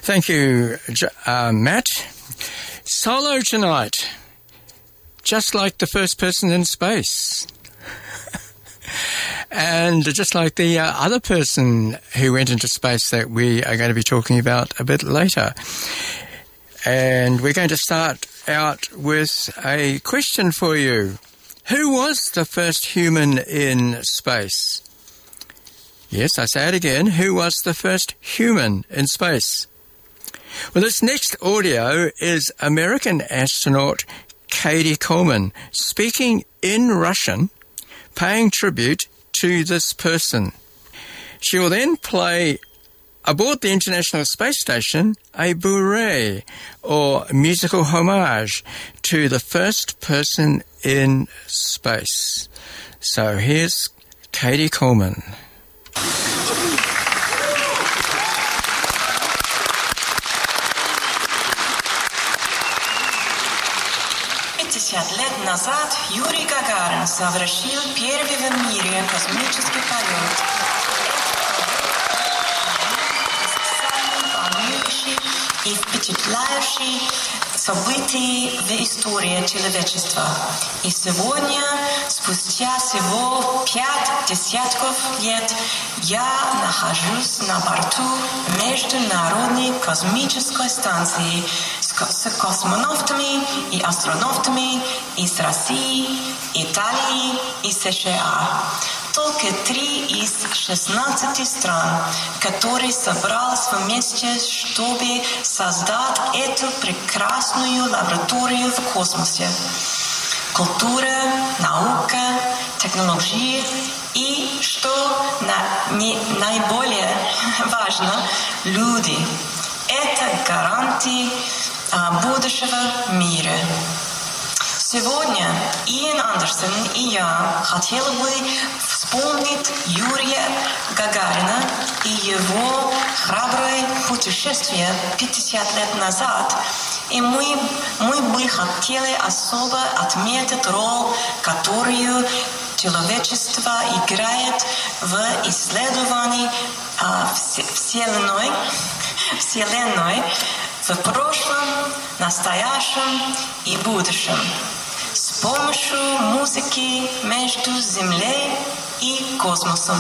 Thank you, Matt. Solo tonight, just like the first person in space. And just like the other person who went into space that we are going to be talking about a bit later. And we're going to start out with a question for you. Who was the first human in space? Yes, I say it again. Who was the first human in space? Well, this next audio is American astronaut Cady Coleman speaking in Russian, paying tribute to this person. She will then play aboard the International Space Station a bourrée, or musical homage, to the first person in space. So here's Cady Coleman. 50 лет назад Юрий Гагарин совершил первый в мире космический полет. Самый волнующий и впечатляющий событий в истории человечества. И сегодня, спустя всего 5 десятков лет, я нахожусь на борту Международной космической станции с космонавтами и астронавтами из России, Италии и США. Только 3 из 16 стран, которые собрались вместе, чтобы создать эту прекрасную лабораторию в космосе. Культура, наука, технологии и, что наиболее важно, люди. Это гарантии будущего мира. Сегодня Иэн Андерсон и я хотели бы вспомнить Юрия Гагарина и его храброе путешествие 50 лет назад. И мы бы хотели особо отметить роль, которую человечество играет в исследовании Вселенной в прошлом, настоящем и будущем. С помощью музыки между Землей и космосом.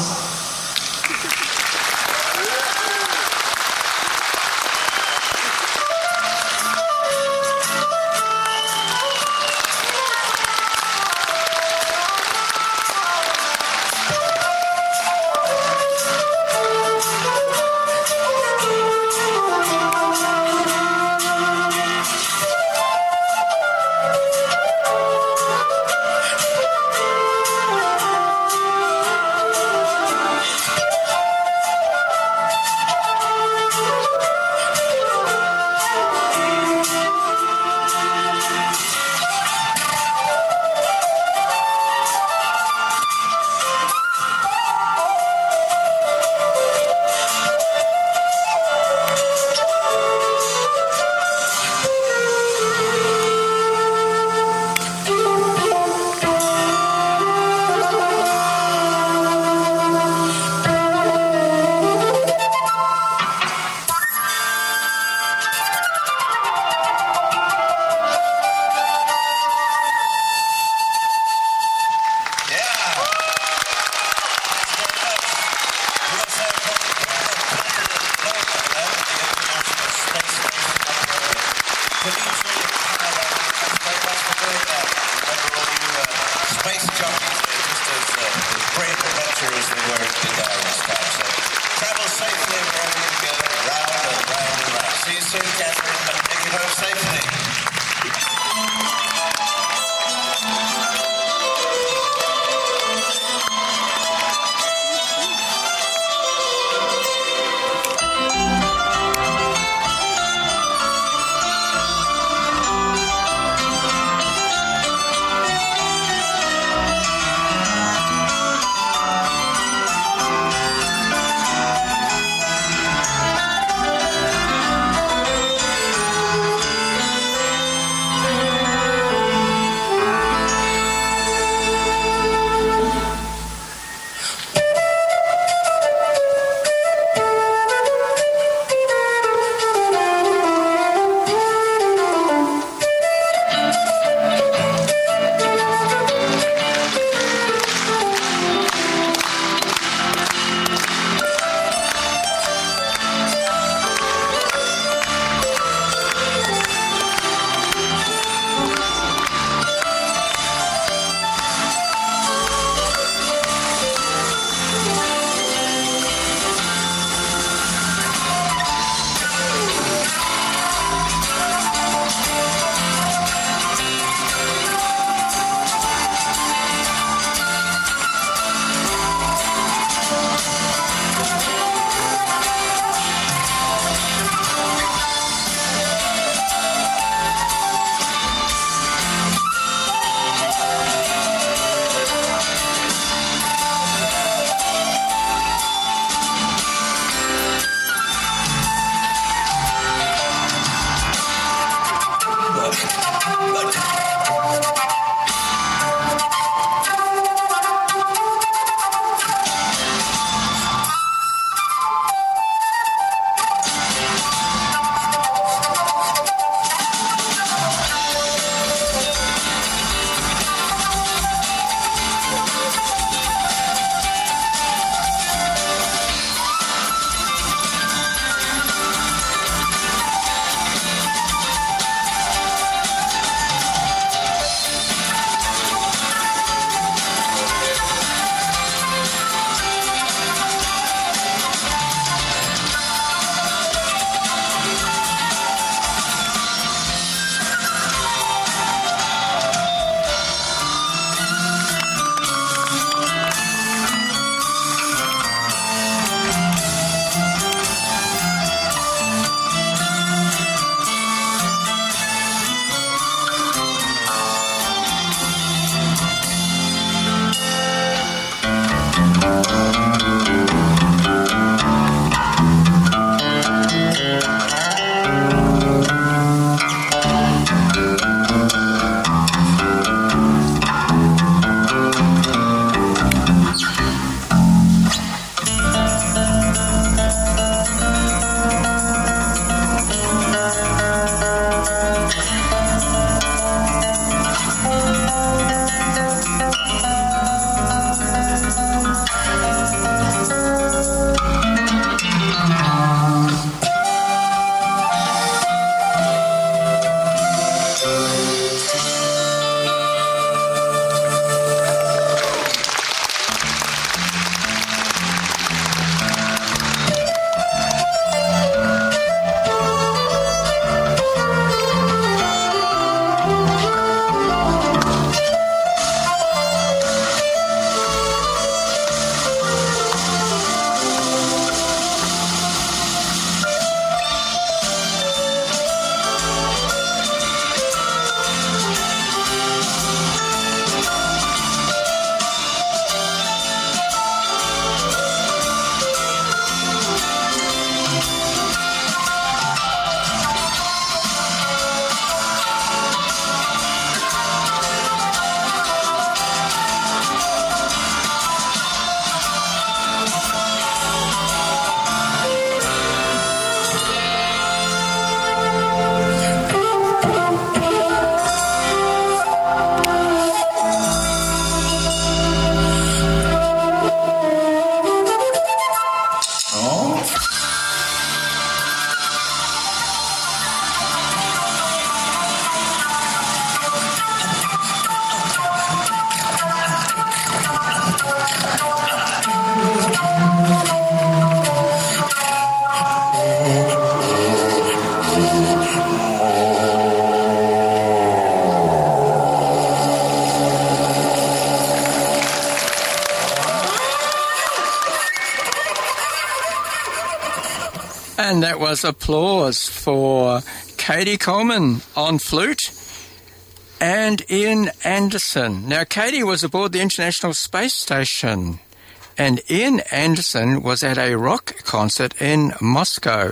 that was applause for Katie Coleman on flute and Ian Anderson. Now, Katie was aboard the International Space Station, and Ian Anderson was at a rock concert in Moscow.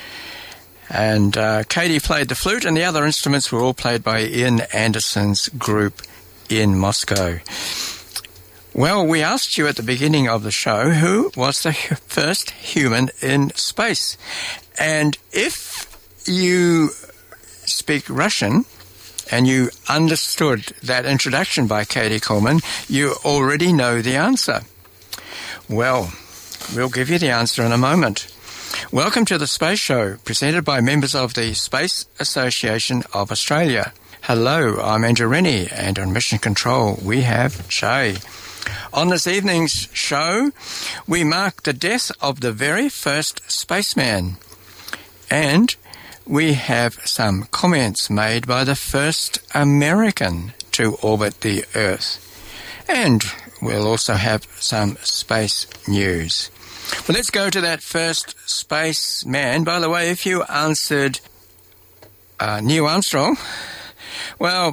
And Katie played the flute, and the other instruments were all played by Ian Anderson's group in Moscow. Well, we asked you at the beginning of the show who was the first human in space. And if you speak Russian and you understood that introduction by Katie Coleman, you already know the answer. Well, we'll give you the answer in a moment. Welcome to the Space Show, presented by members of the Space Association of Australia. Hello, I'm Andrew Rennie, and on Mission Control we have Jay. On this evening's show, we mark the death of the very first spaceman, and we have some comments made by the first American to orbit the Earth. And we'll also have some space news. Well, let's go to that first spaceman. By the way, if you answered Neil Armstrong, well,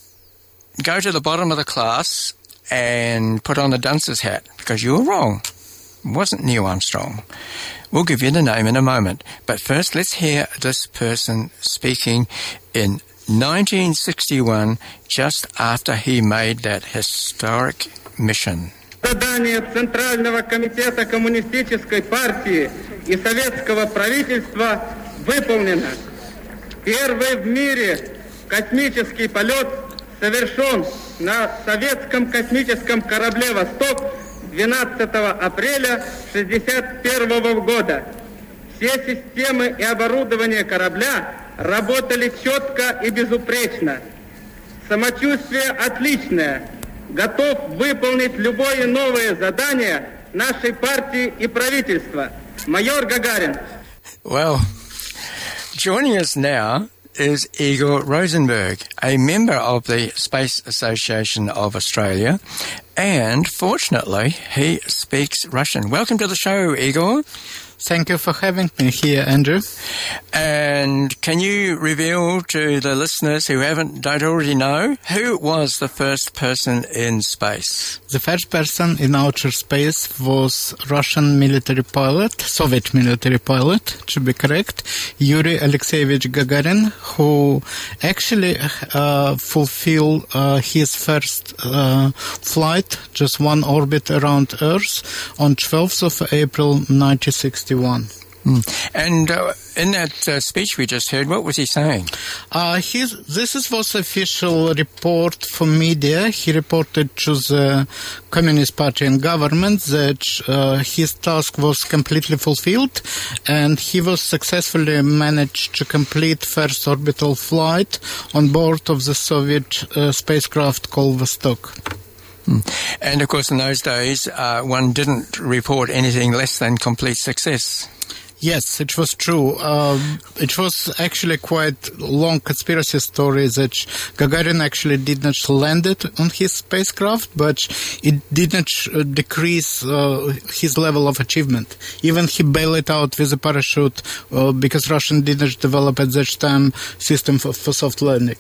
go to the bottom of the class and put on the dunce's hat, because you were wrong. It wasn't Neil Armstrong. We'll give you the name in a moment. But first, let's hear this person speaking in 1961, just after he made that historic mission. Задание Центрального комитета Коммунистической партии и советского правительства выполнено. Первый в мире космический полет совершен на советском космическом корабле «Восток» 12 апреля 1961 года. Все системы и оборудование корабля работали четко и безупречно. Самочувствие отличное. Готов выполнить любое новое задание нашей партии и правительства. Майор Гагарин. Well, joining us now is Igor Rosenberg, a member of the Space Association of Australia, and fortunately, he speaks Russian. Welcome to the show, Igor. Thank you for having me here, Andrew. And can you reveal to the listeners who don't already know, who was the first person in space? The first person in outer space was Russian military pilot, Soviet military pilot, to be correct, Yuri Alexeyevich Gagarin, who actually fulfilled his first flight, just one orbit around Earth, on 12th of April 1961. And in that speech we just heard, what was he saying? This was official report for media. He reported to the Communist Party and government that his task was completely fulfilled, and he was successfully managed to complete first orbital flight on board of the Soviet spacecraft called Vostok. And of course, in those days, one didn't report anything less than complete success. Yes, it was true. It was actually quite long conspiracy story that Gagarin actually did not land it on his spacecraft, but it did not decrease his level of achievement. Even he bailed out with a parachute because Russian did not develop at that time system for soft landing.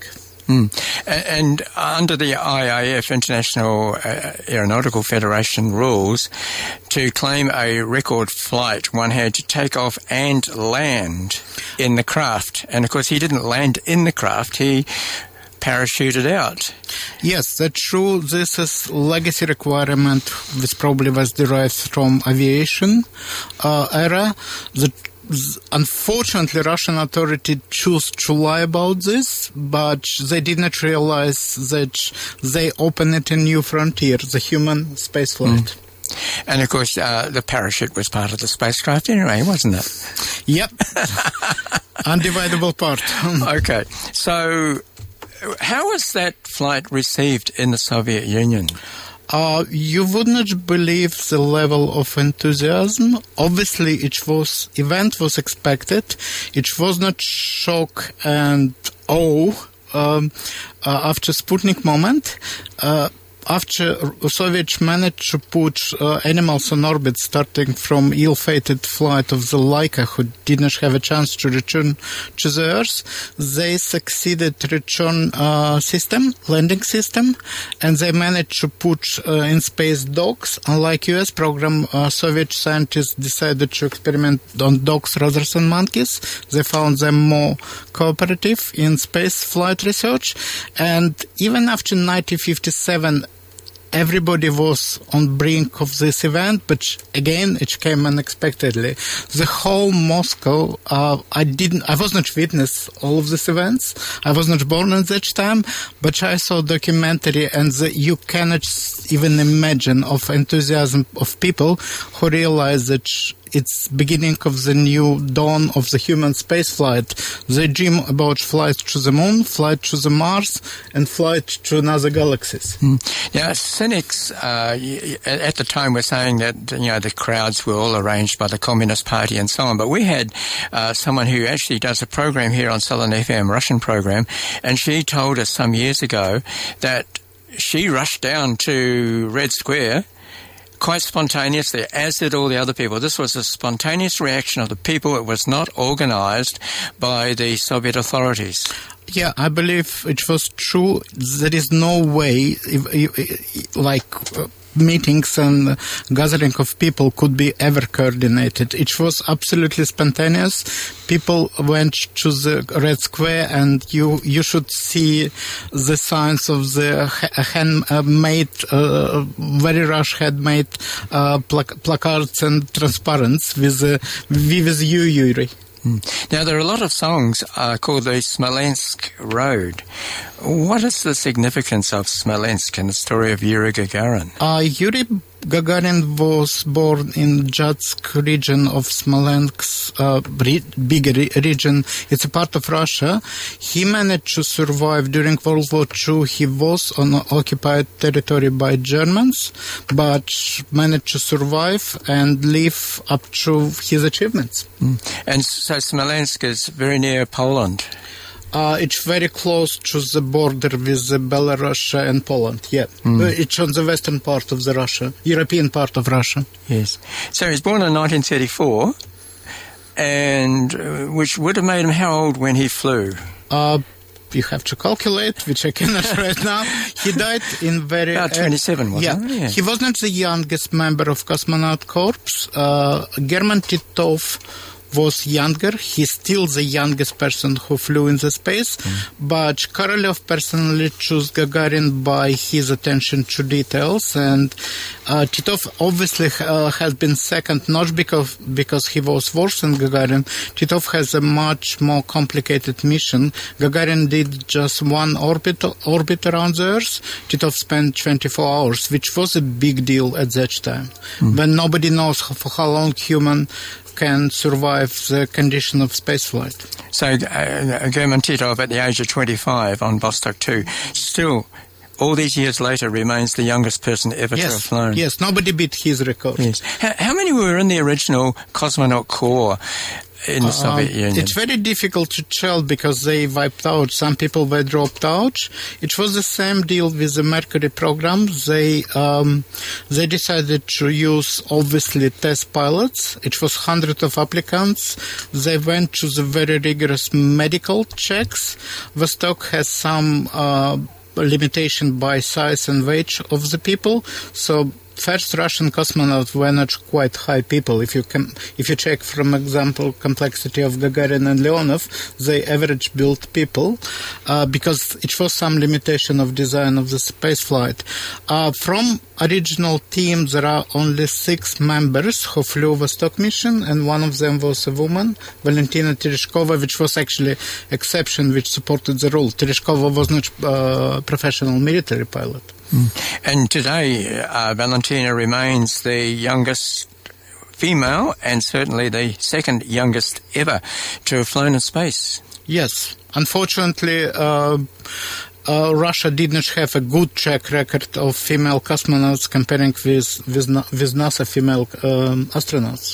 And under the IAF, International Aeronautical Federation rules, to claim a record flight, one had to take off and land in the craft. And of course, he didn't land in the craft, he parachuted out. Yes, that's true. This is legacy requirement, which probably was derived from aviation era. Unfortunately, Russian authorities choose to lie about this, but they did not realize that they opened a new frontier, the human spaceflight. And of course, the parachute was part of the spacecraft anyway, wasn't it? Yep. Undividable part. Okay. So, how was that flight received in the Soviet Union? You would not believe the level of enthusiasm. Obviously, event was expected. It was not shock and awe after Sputnik moment. after Soviets managed to put animals on orbit, starting from ill-fated flight of the Laika, who did not have a chance to return to the Earth, they succeeded return landing system, and they managed to put in space dogs. Unlike US program, Soviet scientists decided to experiment on dogs rather than monkeys. They found them more cooperative in space flight research, and even after 1957, everybody was on brink of this event, but again, it came unexpectedly. The whole Moscow, I was not witness all of these events. I was not born at that time, but I saw documentary, and you cannot even imagine of enthusiasm of people who realize that it's beginning of the new dawn of the human space flight. They dream about flight to the moon, flight to the Mars, and flight to another galaxies. Now, cynics at the time were saying that the crowds were all arranged by the Communist Party and so on. But we had someone who actually does a program here on Southern FM, Russian program, and she told us some years ago that she rushed down to Red Square quite spontaneously, as did all the other people. This was a spontaneous reaction of the people. It was not organized by the Soviet authorities. Yeah, I believe it was true. There is no way, meetings and gathering of people could be ever coordinated. It was absolutely spontaneous. People went to the Red Square, and you should see the signs of the very rush handmade placards and transparents with "We with you, Yuri." Now, there are a lot of songs called the Smolensk Road. What is the significance of Smolensk and the story of Yuri Gagarin? Yuri Gagarin was born in Jatsk region of Smolensk's bigger region. It's a part of Russia. He managed to survive during World War II. He was on occupied territory by Germans, but managed to survive and live up to his achievements. And so Smolensk is very near Poland. It's very close to the border with Belarus and Poland, yeah. It's on the western part of the Russia, European part of Russia. Yes. So he was born in 1934, and which would have made him how old when he flew? You have to calculate, which I cannot right now. He died in very... About 27, wasn't he? Yeah. He was not the youngest member of Cosmonaut Corps. German Titov was younger. He's still the youngest person who flew in the space, but Korolev personally chose Gagarin by his attention to details, and Titov obviously has been second, not because he was worse than Gagarin. Titov has a much more complicated mission. Gagarin did just one orbit around the Earth. Titov spent 24 hours, which was a big deal at that time, when nobody knows for how long human can survive the condition of spaceflight. So German Titov, at the age of 25 on Vostok 2, still, all these years later, remains the youngest person ever to have flown. Yes, nobody beat his record. Yes. How many were in the original Cosmonaut Corps in the Soviet Union? It's very difficult to tell because they wiped out. Some people were dropped out. It was the same deal with the Mercury program. They decided to use, obviously, test pilots. It was hundreds of applicants. They went to the very rigorous medical checks. Vostok has some limitation by size and weight of the people, so first Russian cosmonauts were not quite high people. If you check, from example, complexity of Gagarin and Leonov, they average built people because it was some limitation of design of the space flight. From original team, there are only 6 members who flew Vostok mission, and one of them was a woman, Valentina Tereshkova, which was actually exception which supported the rule. Tereshkova was not a professional military pilot. And today, Valentina remains the youngest female and certainly the second youngest ever to have flown in space. Yes. Unfortunately, Russia did not have a good track record of female cosmonauts comparing with NASA female astronauts.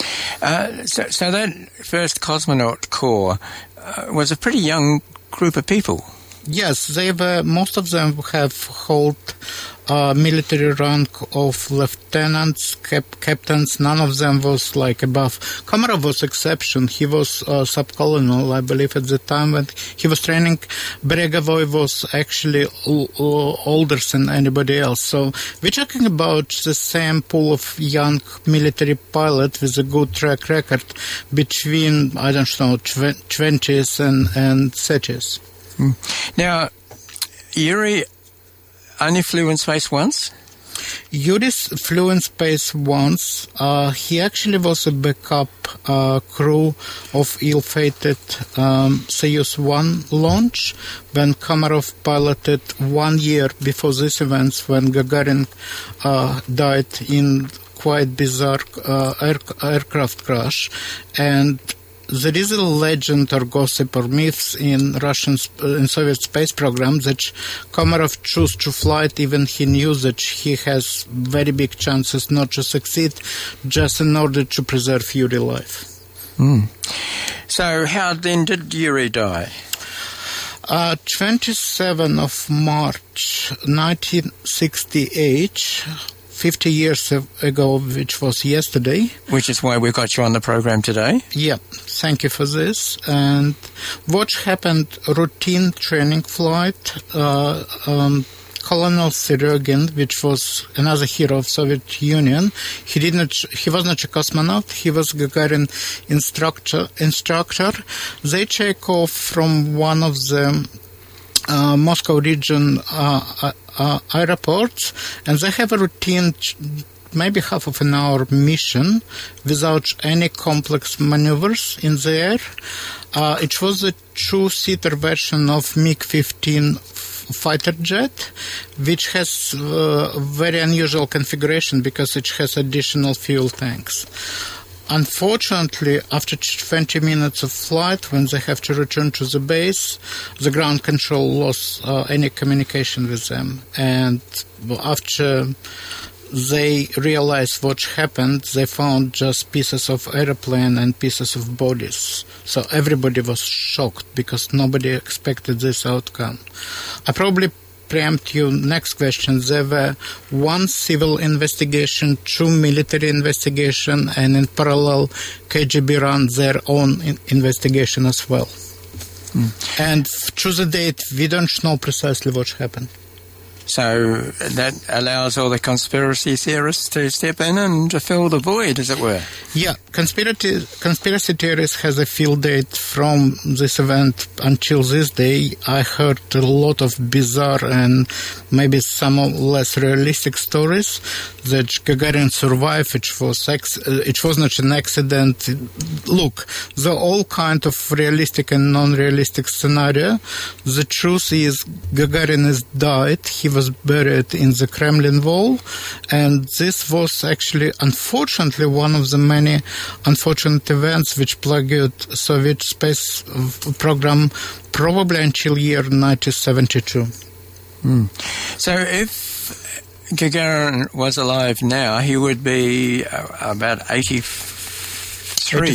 So that first cosmonaut corps was a pretty young group of people. Yes, most of them have hold military rank of lieutenants, captains. None of them was like above. Komarov was exception. He was sub-colonel, I believe, at the time when he was training. Beregovoi was actually older than anybody else. So we're talking about the same pool of young military pilot with a good track record between, 20s and 30s. Now, Yuri only flew in space once? Yuri flew in space once. He actually was a backup crew of ill-fated Soyuz 1 launch when Komarov piloted 1 year before these events when Gagarin died in quite bizarre aircraft crash. And there is a legend or gossip or myths in Soviet space program that Komarov chose to fly it even he knew that he has very big chances not to succeed just in order to preserve Yuri's life. So how then did Yuri die? 27 of March 1968, 50 years ago, which was yesterday. Which is why we got you on the program today. Yeah, thank you for this. And what happened, routine training flight, Colonel Serogin, which was another hero of Soviet Union, he was not a cosmonaut, he was Gagarin instructor. They take off from one of the Moscow region airports, and they have a routine, maybe half of an hour mission without any complex maneuvers in the air. It was a two-seater version of MiG-15 fighter jet, which has very unusual configuration because it has additional fuel tanks. Unfortunately, after 20 minutes of flight, when they have to return to the base, the ground control lost any communication with them. And after they realized what happened, they found just pieces of airplane and pieces of bodies. So everybody was shocked because nobody expected this outcome. I probably preempt you next question. There were one civil investigation, two military investigation, and in parallel KGB ran their own investigation as well. And to the date we don't know precisely what happened. So that allows all the conspiracy theorists to step in and to fill the void, as it were. Yeah, conspiracy theories has a field date from this event until this day. I heard a lot of bizarre and maybe some less realistic stories that Gagarin survived. It was not an accident. Look, the all kind of realistic and non-realistic scenario. The truth is Gagarin has died. He was buried in the Kremlin wall, and this was actually, unfortunately, one of the many unfortunate events which plagued Soviet space program probably until year 1972. So if Gagarin was alive now, he would be about 84.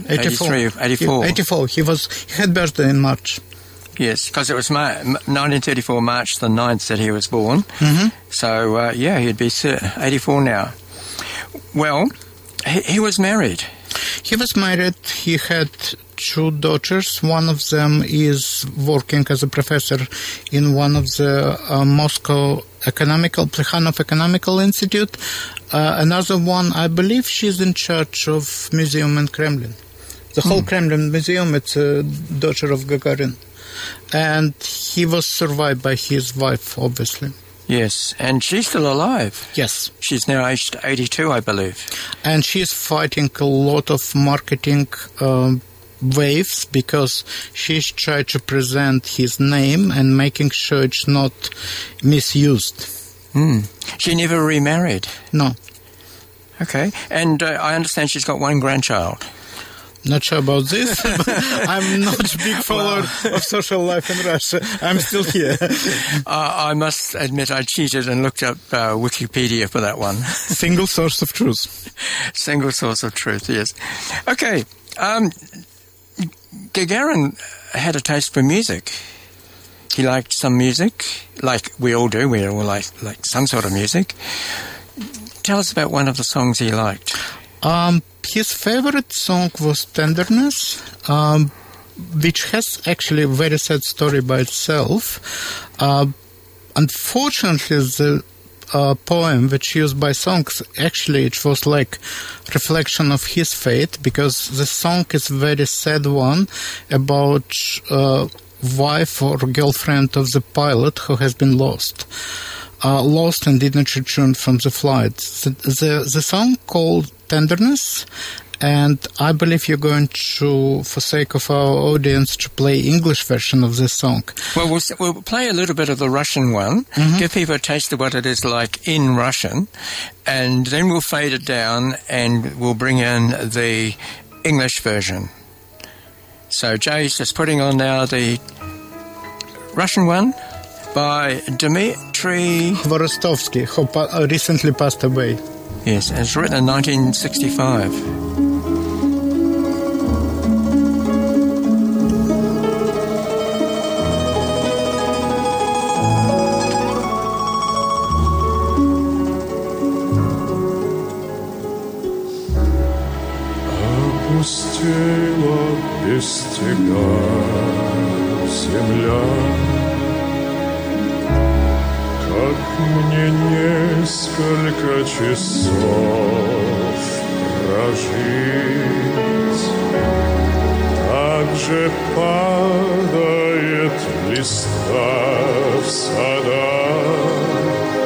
He had birthday in March. Yes, because it was 1934, March the 9th that he was born. So, he'd be 84 now. Well, he was married. He was married. He had two daughters. One of them is working as a professor in one of the Moscow Plekhanov Economical Institute. Another one, I believe she's in charge of museum in Kremlin. The whole Kremlin museum, it's a daughter of Gagarin. And he was survived by his wife, obviously. Yes, and she's still alive. Yes. She's now aged 82, I believe. And she's fighting a lot of marketing waves because she's trying to present his name and making sure it's not misused. She never remarried? No. Okay, and I understand she's got one grandchild. Not sure about this, but I'm not a big follower of social life in Russia. I'm still here. I must admit I cheated and looked up Wikipedia for that one. Single source of truth. Single source of truth, yes. Okay, Gagarin had a taste for music. he liked some music, like we all do. We all like some sort of music. Tell us about one of the songs he liked. His favorite song was Tenderness, which has actually a very sad story by itself. Unfortunately, the poem which used by songs, actually it was like reflection of his fate, because the song is a very sad one about wife or girlfriend of the pilot who has been lost and did not return from the flight. The song called Tenderness, and I believe you're going to, for sake of our audience, to play English version of this song. Well, we'll play a little bit of the Russian one, give people a taste of what it is like in Russian, and then we'll fade it down and we'll bring in the English version. So Jay's just putting on now the Russian one by Dmitry Chvorostovsky, who recently passed away. Yes, it's written in 1965. Опустела без тебя земля, как мне несколько часов прожить. Так же падает листва в садах,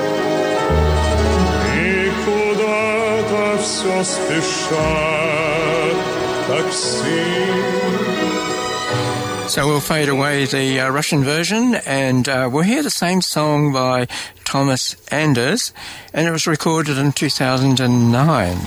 и куда-то все спешат такси. So we'll fade away the Russian version, and we'll hear the same song by Thomas Anders, and it was recorded in 2009.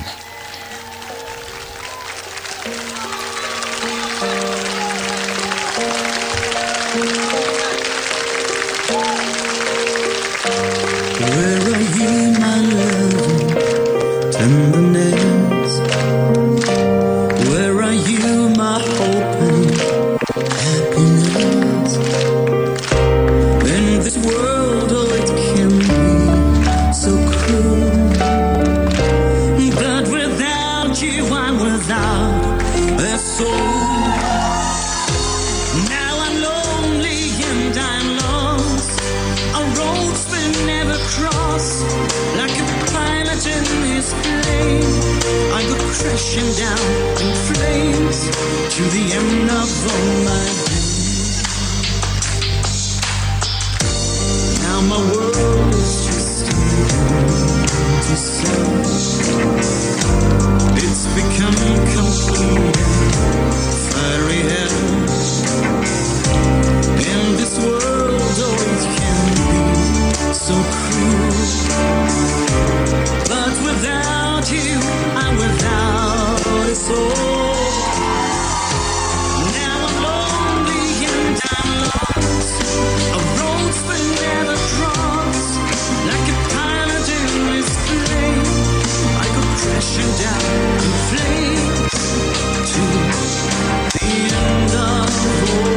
Where are you, my love, tenderness? Where are you, my hope and happiness? In this world, oh, it can be so cruel, but without you, I'm without a soul. Now I'm lonely and I'm lost, a roads we never cross, like a pilot in this plane. I go crashing down in flames to the end of all my days. Now my world is just to say it's become complete and fiery hell. In this world, oh, it can be so cruel, but without you, I'm without a soul. Now I'm lonely and I'm lost, a roads we never cross, like a pilot in this plane. I go crashing down in flames to the end of all.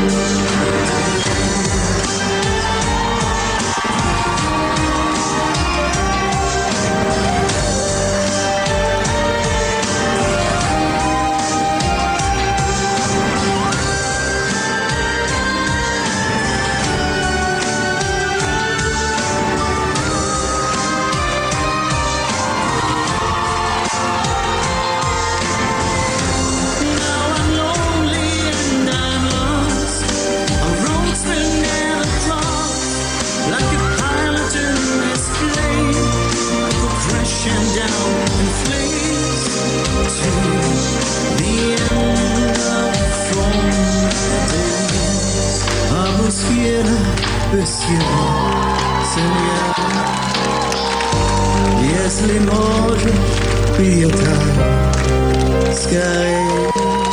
Если можешь, приезжай скорее.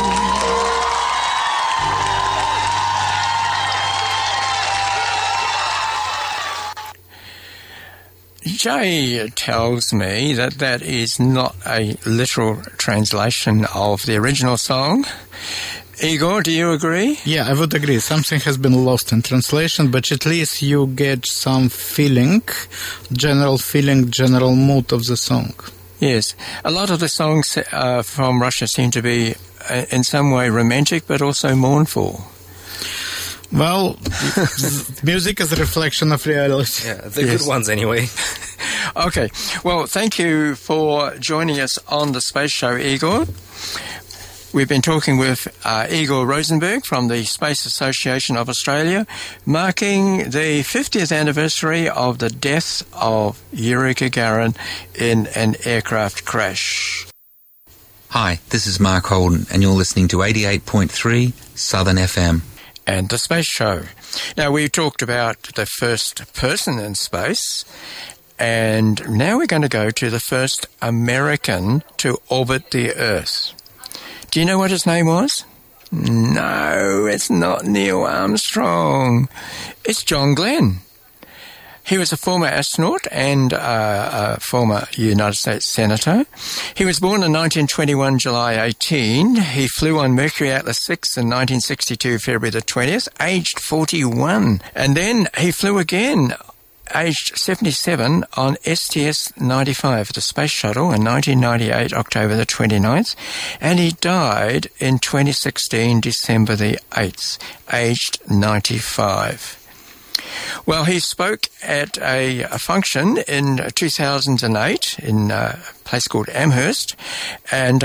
Jay tells me that that is not a literal translation of the original song. Igor, do you agree? Yeah, I would agree. Something has been lost in translation, but at least you get some feeling, general mood of the song. Yes. A lot of the songs from Russia seem to be in some way romantic, but also mournful. Well, music is a reflection of reality. Yeah, the good ones anyway. Okay. Well, thank you for joining us on the Space Show, Igor. We've been talking with Igor Rosenberg from the Space Association of Australia, marking the 50th anniversary of the death of Yuri Gagarin in an aircraft crash. Hi, this is Mark Holden, and you're listening to 88.3 Southern FM. And the Space Show. Now, we talked about the first person in space, and now we're going to go to the first American to orbit the Earth. Do you know what his name was? No, it's not Neil Armstrong. It's John Glenn. He was a former astronaut and a former United States Senator. He was born in 1921, July 18. He flew on Mercury Atlas 6 in 1962, February the 20th, aged 41. And then he flew again, aged 77, on STS-95, the Space Shuttle, in 1998, October the 29th. And he died in 2016, December the 8th, aged 95. Well, he spoke at a function in 2008 in a place called Amherst, and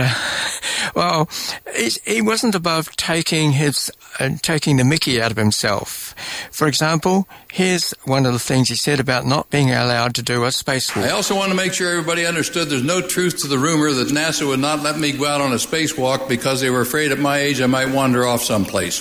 he wasn't above taking the mickey out of himself. For example, here's one of the things he said about not being allowed to do a spacewalk. I also want to make sure everybody understood there's no truth to the rumor that NASA would not let me go out on a spacewalk because they were afraid at my age I might wander off someplace.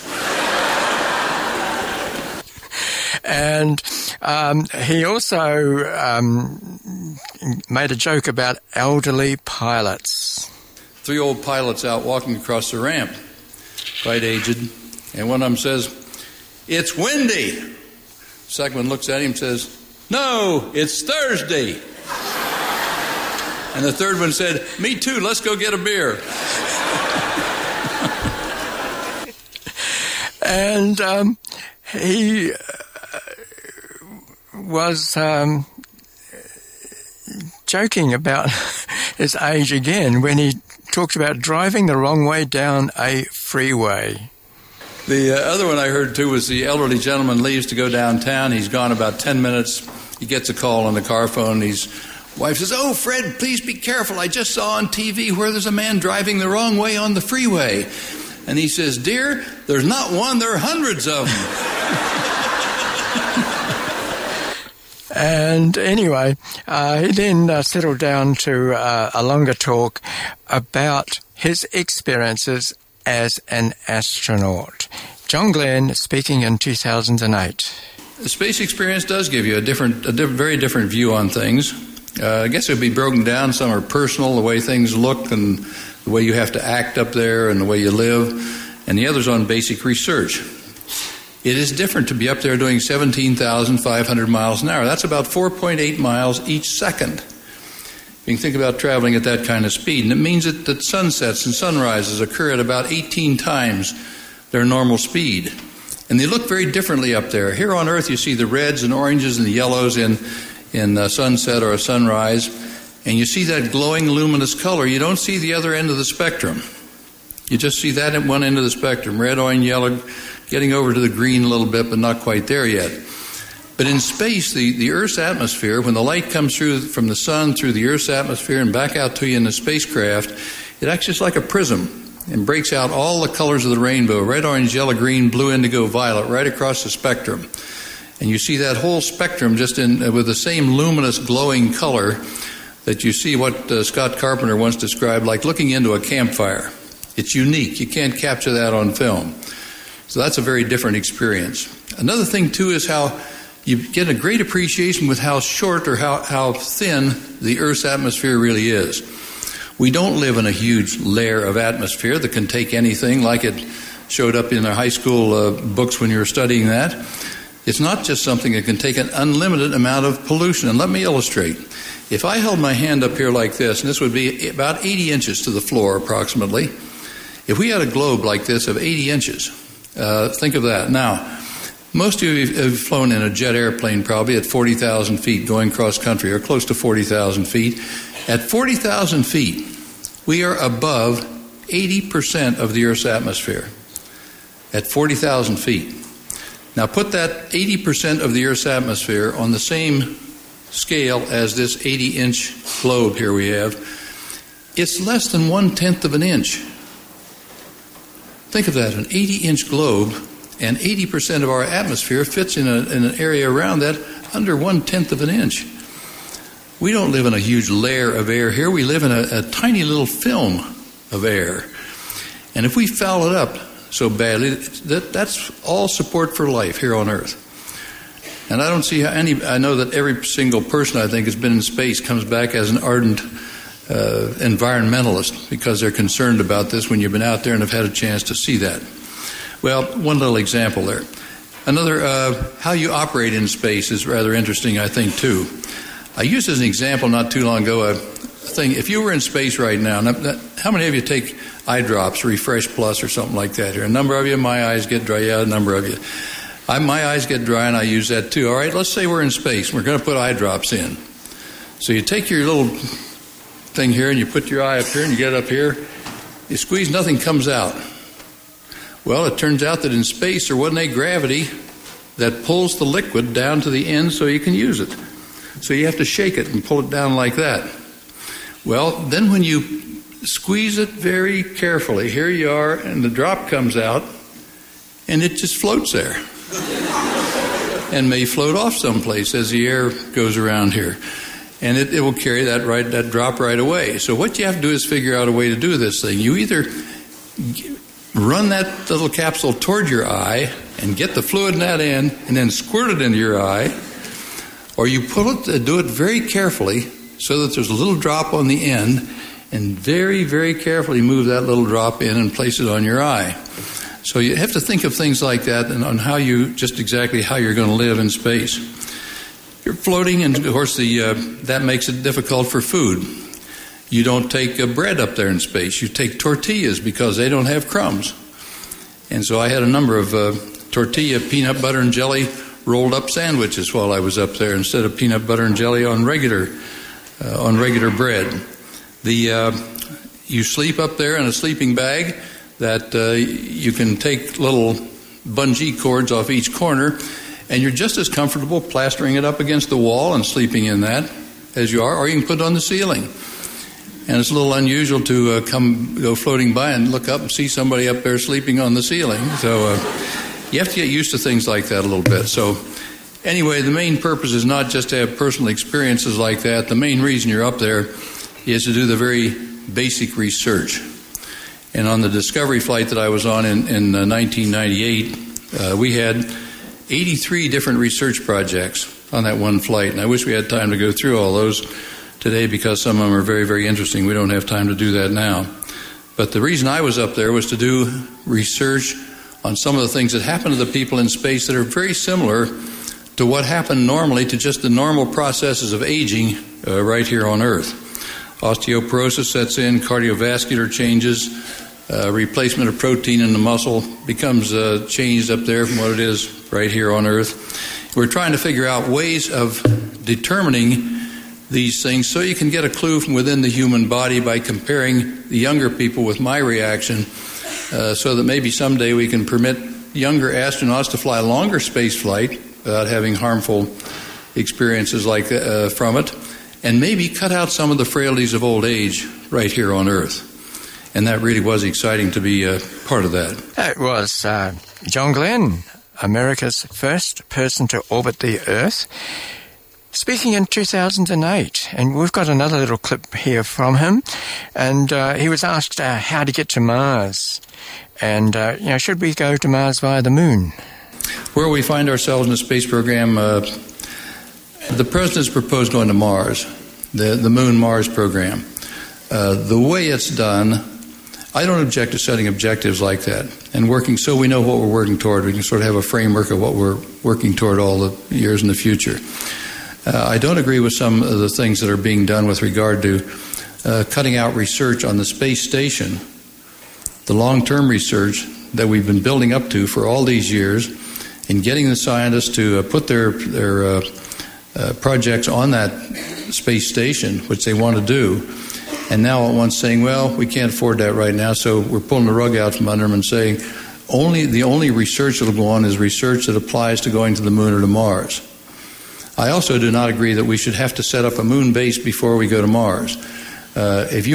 And he also made a joke about elderly pilots. 3 old pilots out walking across the ramp, quite aged, and one of them says, "It's windy." Second one looks at him and says, "No, it's Thursday." And the third one said, "Me too, let's go get a beer." And he was joking about his age again when he talked about driving the wrong way down a freeway. The other one I heard too was the elderly gentleman leaves to go downtown. He's gone about 10 minutes. He gets a call on the car phone. His wife says, "Oh, Fred, please be careful. I just saw on TV where there's a man driving the wrong way on the freeway." And he says, "Dear, there's not one, there are hundreds of them." And anyway, he then settled down to a longer talk about his experiences as an astronaut. John Glenn speaking in 2008. The space experience does give you a very different view on things. I guess it would be broken down. Some are personal, the way things look and the way you have to act up there and the way you live, and the others on basic research. It is different to be up there doing 17,500 miles an hour. That's about 4.8 miles each second. You can think about traveling at that kind of speed, and it means that sunsets and sunrises occur at about 18 times their normal speed. And they look very differently up there. Here on Earth you see the reds and oranges and the yellows in a sunset or a sunrise, and you see that glowing luminous color. You don't see the other end of the spectrum. You just see that at one end of the spectrum, red, orange, yellow, getting over to the green a little bit, but not quite there yet. But in space, the Earth's atmosphere, when the light comes through from the sun through the Earth's atmosphere and back out to you in the spacecraft, it acts just like a prism and breaks out all the colors of the rainbow, red, orange, yellow, green, blue, indigo, violet, right across the spectrum. And you see that whole spectrum just with the same luminous glowing color that you see what Scott Carpenter once described like looking into a campfire. It's unique. You can't capture that on film. So that's a very different experience. Another thing, too, is how you get a great appreciation with how short or how thin the Earth's atmosphere really is. We don't live in a huge layer of atmosphere that can take anything like it showed up in our high school books when you were studying that. It's not just something that can take an unlimited amount of pollution. And let me illustrate. If I held my hand up here like this, and this would be about 80 inches to the floor approximately, If we had a globe like this of 80 inches, think of that. Now, most of you have flown in a jet airplane probably at 40,000 feet going cross country, or close to 40,000 feet. At 40,000 feet, we are above 80% of the Earth's atmosphere. At 40,000 feet. Now put that 80% of the Earth's atmosphere on the same scale as this 80-inch globe here we have. It's less than 1/10 of an inch. Think of that, an 80-inch globe, and 80% of our atmosphere fits in an area around that under 1/10 of an inch. We don't live in a huge layer of air here. We live in a tiny little film of air. And if we foul it up so badly, that's all support for life here on Earth. And I don't see how I know that every single person I think has been in space comes back as an ardent environmentalist because they're concerned about this when you've been out there and have had a chance to see that. Well, one little example there. Another, how you operate in space is rather interesting, I think, too. I used as an example not too long ago a thing. If you were in space right now, how many of you take eye drops, Refresh Plus or something like that here? A number of you, my eyes get dry. Yeah, a number of you. My eyes get dry and I use that too. All right, let's say we're in space. We're going to put eye drops in. So you take your little thing here and you put your eye up here and you get it up here. You squeeze, nothing comes out. Well, it turns out that in space there wasn't a gravity that pulls the liquid down to the end so you can use it. So you have to shake it and pull it down like that. Well, then when you squeeze it very carefully, here you are, and the drop comes out, and it just floats there. And may float off someplace as the air goes around here. And it will carry that drop right away. So what you have to do is figure out a way to do this thing. You either run that little capsule toward your eye and get the fluid in that end and then squirt it into your eye, or you do it very carefully so that there's a little drop on the end, and very, very carefully move that little drop in and place it on your eye. So you have to think of things like that and on how you're going to live in space. You're floating, and of course that makes it difficult for food. You don't take bread up there in space. You take tortillas because they don't have crumbs. And so I had a number of tortilla, peanut butter and jelly rolled up sandwiches while I was up there instead of peanut butter and jelly on regular bread. You sleep up there in a sleeping bag that you can take little bungee cords off each corner, and you're just as comfortable plastering it up against the wall and sleeping in that as you are, or you can put it on the ceiling. And it's a little unusual to go floating by and look up and see somebody up there sleeping on the ceiling. So you have to get used to things like that a little bit. So anyway, the main purpose is not just to have personal experiences like that. The main reason you're up there is to do the very basic research. And on the Discovery flight that I was on in 1998, we had 83 different research projects on that one flight. And I wish we had time to go through all those today because some of them are very, very interesting. We don't have time to do that now. But the reason I was up there was to do research on some of the things that happen to the people in space that are very similar to what happened normally to just the normal processes of aging right here on Earth. Osteoporosis sets in, cardiovascular changes, replacement of protein in the muscle becomes changed up there from what it is right here on Earth. We're trying to figure out ways of determining these things so you can get a clue from within the human body by comparing the younger people with my reaction so that maybe someday we can permit younger astronauts to fly a longer space flight without having harmful experiences like from it, and maybe cut out some of the frailties of old age right here on Earth. And that really was exciting to be part of that. That was John Glenn, America's first person to orbit the Earth, speaking in 2008. And we've got another little clip here from him. And he was asked how to get to Mars. And, should we go to Mars via the moon? Where we find ourselves in the space program, the President's proposed going to Mars, the Moon-Mars program. The way it's done, I don't object to setting objectives like that and working so we know what we're working toward. We can sort of have a framework of what we're working toward all the years in the future. I don't agree with some of the things that are being done with regard to cutting out research on the space station the long-term research that we've been building up to for all these years in getting the scientists to put their projects on that space station, which they want to do, and now at once saying, well, we can't afford that right now, so we're pulling the rug out from under them and saying the only research that will go on is research that applies to going to the moon or to Mars. I also do not agree that we should have to set up a moon base before we go to Mars. If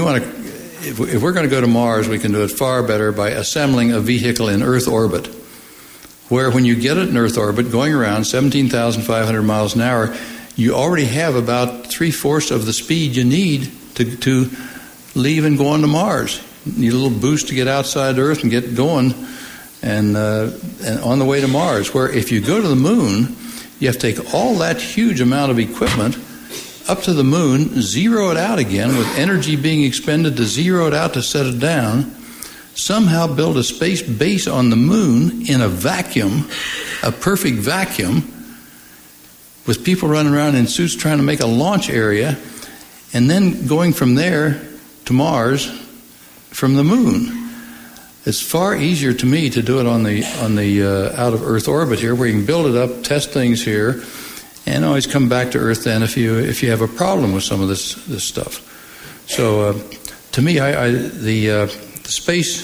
we're going to go to Mars, we can do it far better by assembling a vehicle in Earth orbit, where when you get it in Earth orbit, going around 17,500 miles an hour, you already have about 3/4 of the speed you need to leave and go on to Mars. You need a little boost to get outside Earth and get going and on the way to Mars, where if you go to the moon, you have to take all that huge amount of equipment up to the moon, zero it out again with energy being expended to zero it out to set it down, somehow build a space base on the moon in a vacuum, a perfect vacuum, with people running around in suits trying to make a launch area, and then going from there to Mars from the moon. It's far easier to me to do it on the out of Earth orbit here, where you can build it up, test things here, and always come back to Earth then if you have a problem with some of this stuff. So to me, the space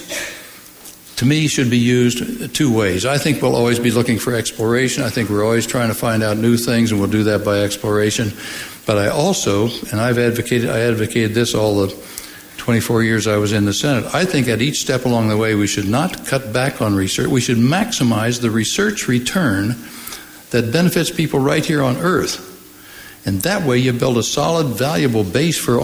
to me should be used two ways. I think we'll always be looking for exploration. I think we're always trying to find out new things, and we'll do that by exploration. But I also, and I advocated this all the 24 years I was in the Senate, I think at each step along the way we should not cut back on research. We should maximize the research return that benefits people right here on Earth. And that way you build a solid, valuable base for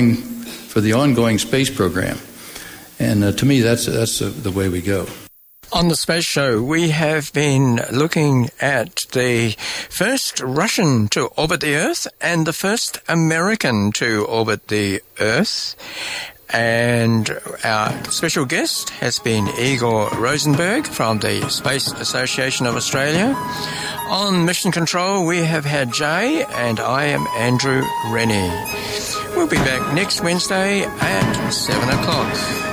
the ongoing space program. And to me, that's the way we go. On the Space Show, we have been looking at the first Russian to orbit the Earth and the first American to orbit the Earth. And our special guest has been Igor Rosenberg from the Space Association of Australia. On Mission Control, we have had Jay, and I am Andrew Rennie. We'll be back next Wednesday at 7 o'clock.